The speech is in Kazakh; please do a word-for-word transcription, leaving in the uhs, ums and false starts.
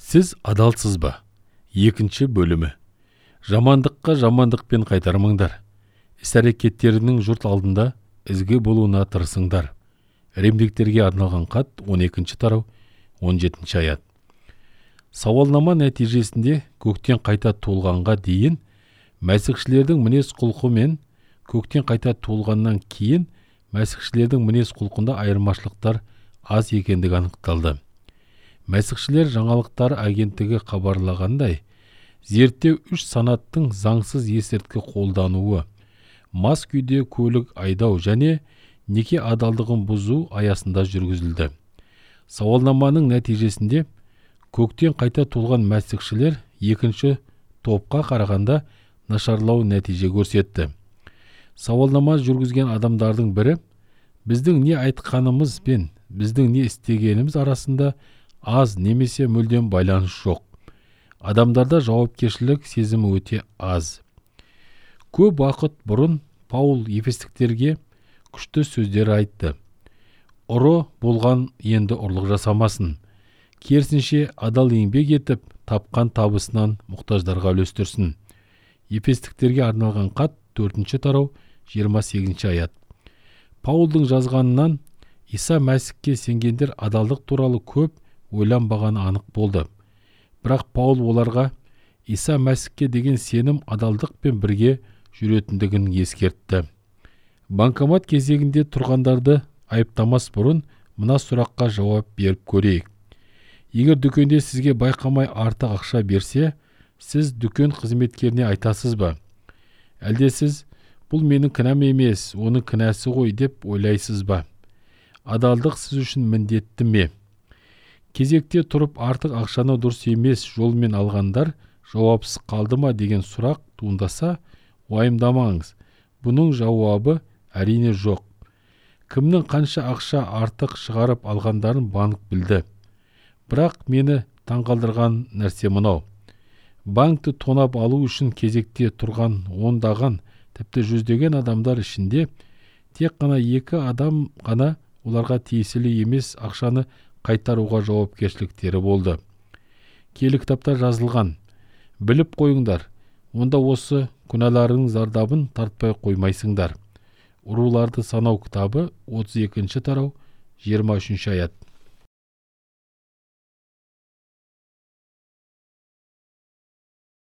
Сіз адалсыз ба? Екінші бөлімі. Жамандыққа жамандықпен қайтармаңдар. Іс-әрекеттерінің жұрт алдында ізгі болуына тырысыңдар. Римдіктерге арналған хат, он екінші тарау, он жетінші аят. Сауалнама нәтижесінде көктен қайта туылғанға дейін мәсіхшілердің мінез құлқы мен көктен қайта туылғаннан кейін мәсіхшілердің мінез құлқында айырмашылықтар аз екендігі анықталды. Мәсіхшілер жаңалықтар агенттігі хабарлағандай, зерттеу үш санаттың заңсыз есірткі қолдануы, мас күйде көлік айдау және неке адалдығын бұзу аясында жүргізілді. Сауалнаманың нәтижесінде көктен қайта туылған мәсіхшілер екінші топқа қарағанда нашарлау нәтиже көрсетті. Сауалнама жүргізген адамдардың бірі, біздің не айтқанымыз бен біздің не істегеніміз арасында аз немесе мүлдем байланыс жоқ. Адамдарда жауапкершілік сезімі өте аз. Көп уақыт бұрын Паул ефестіктерге күшті сөздер айтты. Ұры болған енді ұрлық жасамасын. Керісінше адал еңбек етіп, тапқан табысынан мұқтаждарға үлестірсін. Ефестіктерге арналған хат, төртінші тарау, жиырма сегізінші аят. Паулдың жазғанынан Иса Мәсіхке сенгендер адалдық туралы көп ойланбағаны анық болды. Бірақ Паул оларға Иса Мәсіхке деген сенім адалдықпен бірге жүретіндігін ескертті. Банкомат кезегінде тұрғандарды айыптамас бұрын мына сұраққа жауап беріп көрейік. Егер дүкенде сізге байқамай артық ақша берсе, сіз дүкен қызметкеріне айтасыз ба? Әлде сіз бұл менің кінәм емес, оның кінәсі ғой деп ойлайсыз ба? Адалдық сіз үшін міндетті ме? Кезекте тұрып артық ақшаны дұрыс емес жолмен алғандар жауапсыз қалды ма деген сұрақ туындаса, уайымдамаңыз. Бұның жауабы әрине жоқ. Кімнің қанша ақша артық шығарып алғандарын банк білді. Бірақ мені таңғалдырған нәрсе мынау. Банкты тонап алу үшін кезекте тұрған ондаған, тіпті жүздеген адамдар ішінде тек қана екі адам ғана оларға тиесілі емес ақшаны қайтаруға жауапкершіліктері болды. Киелі кітапта жазылған. Біліп қойыңдар, онда осы күнәларының зардабын тартпай қоймайсыңдар. Ұруларды санау кітабы, отыз екінші тарау, жиырма үшінші аят.